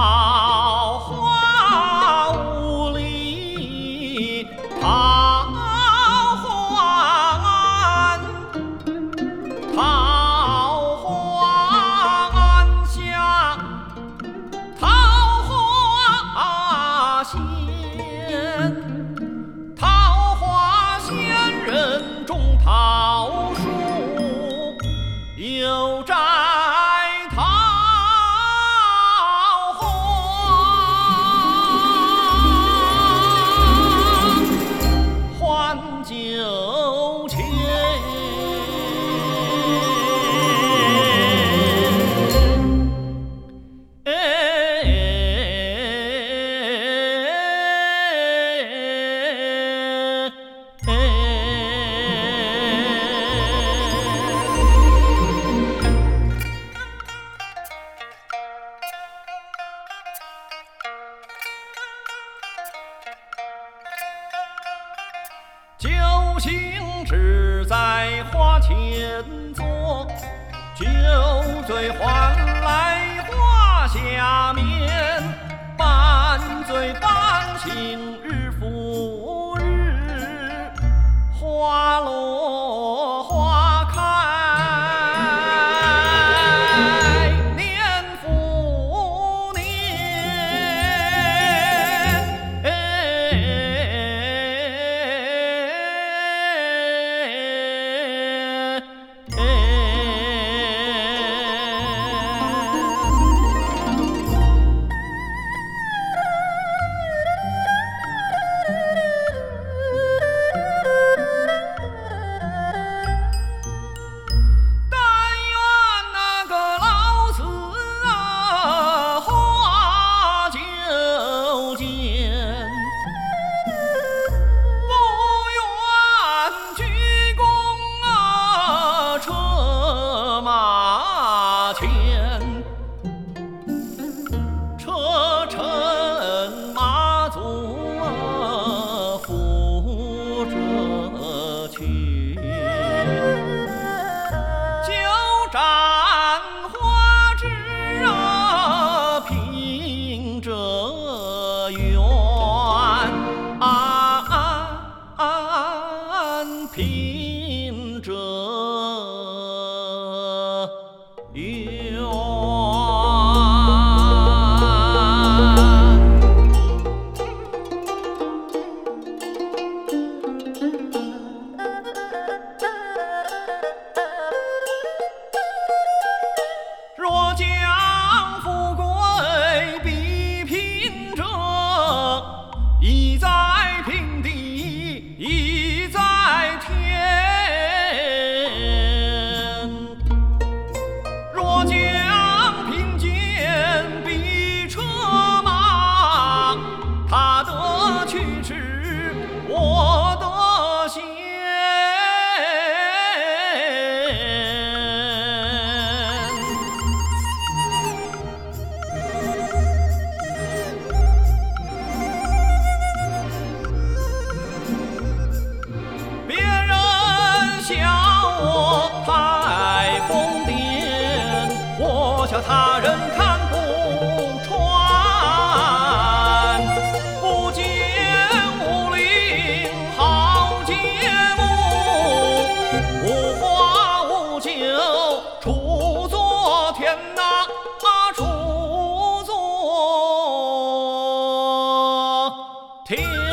花坞里桃花庵，桃花庵下桃花仙，桃花仙人种桃树，有摘桃花，换酒钱。酒醒只在花前坐，酒醉还来花下面，半醉半醒日复日，花落花开，年复年。车尘马足扶着去，酒盏花枝凭着缘，凭着缘。若将富贵比贫者，一在平地，一在天。若将贫贱比车马，他得去迟，我得先。笑我太疯癫，我笑他人看不穿。不见武林好节目，无花无酒出作天哪，出作天。